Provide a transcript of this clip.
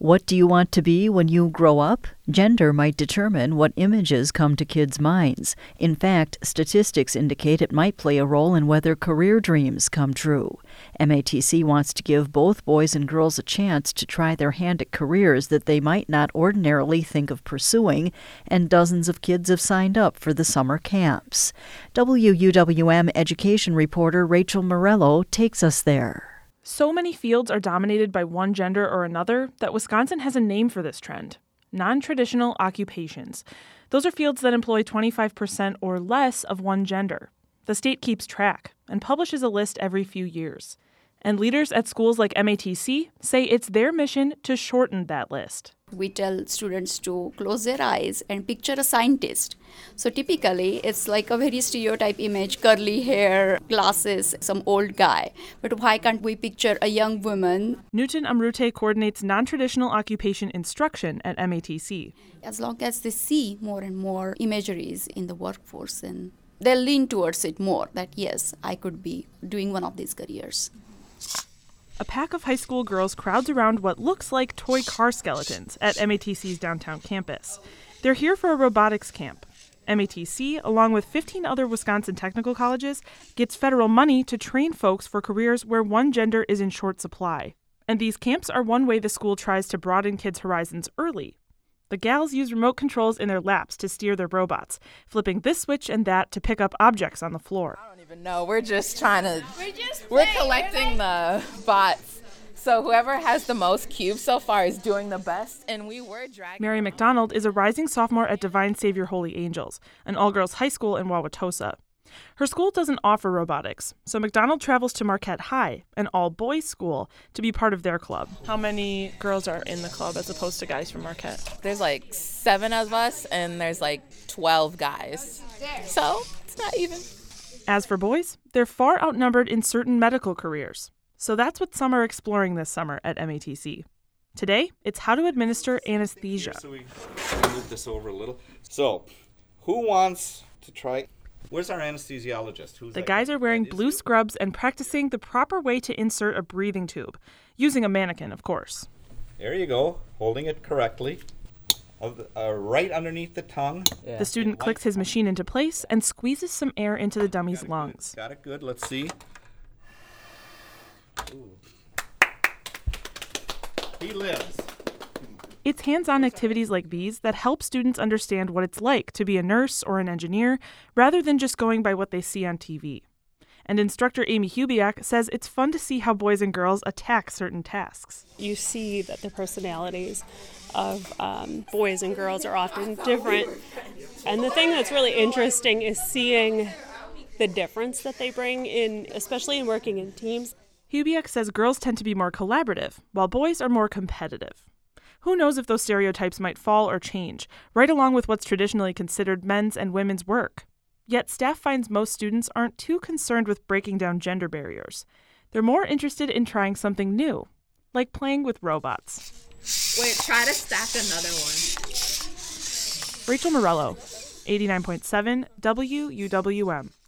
What do you want to be when you grow up? Gender might determine what images come to kids' minds. In fact, statistics indicate it might play a role in whether career dreams come true. MATC wants to give both boys and girls a chance to try their hand at careers that they might not ordinarily think of pursuing, and dozens of kids have signed up for the summer camps. WUWM education reporter Rachel Morello takes us there. So many fields are dominated by one gender or another that Wisconsin has a name for this trend: non-traditional occupations. Those are fields that employ 25% or less of one gender. The state keeps track and publishes a list every few years. And leaders at schools like MATC say it's their mission to shorten that list. We tell students to close their eyes and picture a scientist. So typically, it's like a very stereotype image, curly hair, glasses, some old guy. But why can't we picture a young woman? Newton Amrute coordinates non-traditional occupation instruction at MATC. As long as they see more and more imageries in the workforce, and they'll lean towards it more, that yes, I could be doing one of these careers. A pack of high school girls crowds around what looks like toy car skeletons at MATC's downtown campus. They're here for a robotics camp. MATC, along with 15 other Wisconsin technical colleges, gets federal money to train folks for careers where one gender is in short supply. And these camps are one way the school tries to broaden kids' horizons early. The gals use remote controls in their laps to steer their robots, flipping this switch and that to pick up objects on the floor. I don't even know. We're just trying to... We're collecting the bots. So whoever has the most cubes so far is doing the best, and we were dragging... Mary McDonald is a rising sophomore at Divine Savior Holy Angels, an all-girls high school in Wauwatosa. Her school doesn't offer robotics, so McDonald travels to Marquette High, an all-boys school, to be part of their club. How many girls are in the club as opposed to guys from Marquette? There's like 7 of us, and there's like 12 guys. So it's not even. As for boys, they're far outnumbered in certain medical careers. So that's what some are exploring this summer at MATC. Today, it's how to administer anesthesia. So we move this over a little. So, who wants to try? Where's our anesthesiologist? The guys are wearing blue scrubs and practicing the proper way to insert a breathing tube, using a mannequin, of course. There you go, holding it correctly, right underneath the tongue. Yeah. The student clicks his machine into place and squeezes some air into the dummy's lungs. Got it good, let's see. Ooh. He lives. It's hands-on activities like these that help students understand what it's like to be a nurse or an engineer, rather than just going by what they see on TV. And instructor Amy Hubiak says it's fun to see how boys and girls attack certain tasks. You see that the personalities of boys and girls are often different. And the thing that's really interesting is seeing the difference that they bring in, especially in working in teams. Hubiak says girls tend to be more collaborative, while boys are more competitive. Who knows if those stereotypes might fall or change, right along with what's traditionally considered men's and women's work. Yet staff finds most students aren't too concerned with breaking down gender barriers. They're more interested in trying something new, like playing with robots. Wait, try to stack another one. Rachel Morello, 89.7 WUWM.